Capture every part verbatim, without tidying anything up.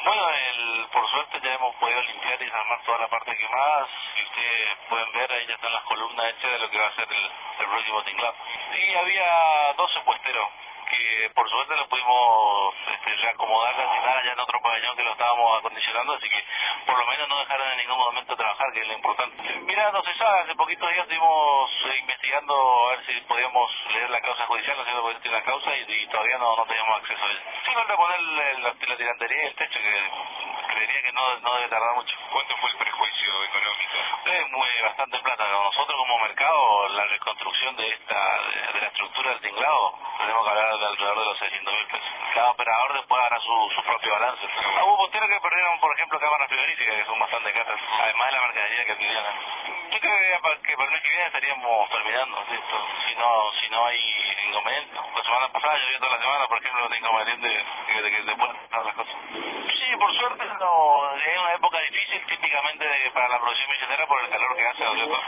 Bueno, el, por suerte ya hemos podido limpiar y desarmar toda la parte quemada. Si ustedes pueden ver, ahí ya están las columnas hechas de lo que va a ser el, el próximo tinglado. Y había doce puesteros que por suerte lo pudimos este, reacomodar casi nada ya en otro pabellón que lo estábamos acondicionando, así que por lo menos no dejaron en ningún momento trabajar, que es lo importante. Mira, no se sabe, hace poquitos días estuvimos eh, investigando a ver si podíamos leer la causa judicial, no sé porque tiene la causa y, y todavía no, no teníamos acceso a ella. Sí, falta poner la, la, la tirantería y el techo, que creería que no, no debe tardar mucho. ¿Cuánto fue el prejuicio económico? Es muy bastante plata. Nosotros como mercado, la reconstrucción de esta de, de la estructura del tinglado, tenemos que hablar de alrededor de los seiscientos mil pesos. Cada operador después hará su, su propio balance. Ah, hubo posteros que perdieron, por ejemplo, cámaras frigoríficas, que son bastante caras, además de la mercadería que adquirían. Yo creo que para, que para el mes que viene estaríamos terminando, ¿sí? si no si no hay inconveniente. La semana pasada, yo vi toda la semana, por ejemplo, no tengo inconveniente de, de que se puedan hacer las cosas. Sí, por suerte no, es una época difícil típicamente de, para la producción milletera por el calor que hace, ¿no es cierto?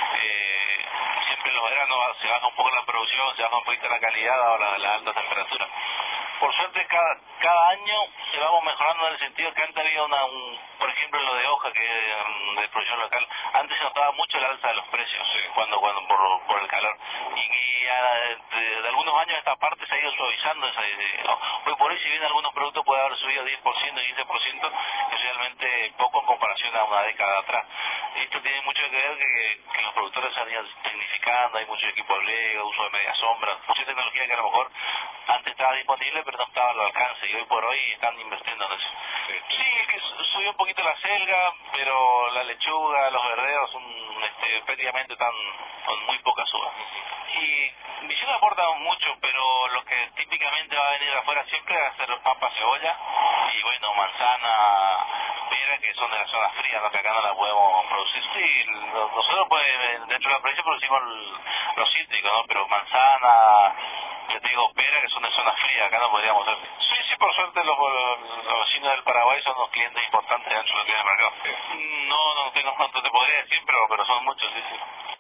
Eh, siempre en los veranos se baja un poco la producción, se baja un poquito la calidad dado la, la alta temperatura. Por suerte cada, cada año se vamos mejorando en el sentido que antes había una, un, por ejemplo lo de hoja que es de producción local, antes se notaba mucho el alza de los precios sí. cuando cuando por, por el calor y que de, de, de algunos años esta parte se ha ido suavizando esa, de, no, hoy por hoy si bien algunos productos puede haber subido diez por ciento, quince por ciento es realmente poco en comparación a una década atrás. Esto tiene mucho que ver que, que los productores se han ido tecnificando, hay mucho equipo de Lego, uso de media sombra, mucha tecnología que a lo mejor antes estaba disponible pero no estaba al alcance y hoy por hoy están invirtiendo en eso. Sí, sí que subió un poquito la selga, pero la lechuga, los verdeos son este, prácticamente están con muy poca suba. Y Visión aporta mucho, pero lo que típicamente va a venir afuera siempre va a ser papa, cebolla y bueno, manzana, pera, que son de las zonas frías, ¿no? Que acá no la podemos producir. Sí, nosotros pues dentro de la provincia producimos los cítricos, ¿no? Pero manzana, ya te digo, pera, que son de zonas frías, acá no podríamos hacer. Sí, sí, por suerte los, los vecinos del Paraguay son los clientes importantes dentro de lo que es el mercado. No, no tengo cuánto te podría decir, pero, pero son muchos, sí, sí.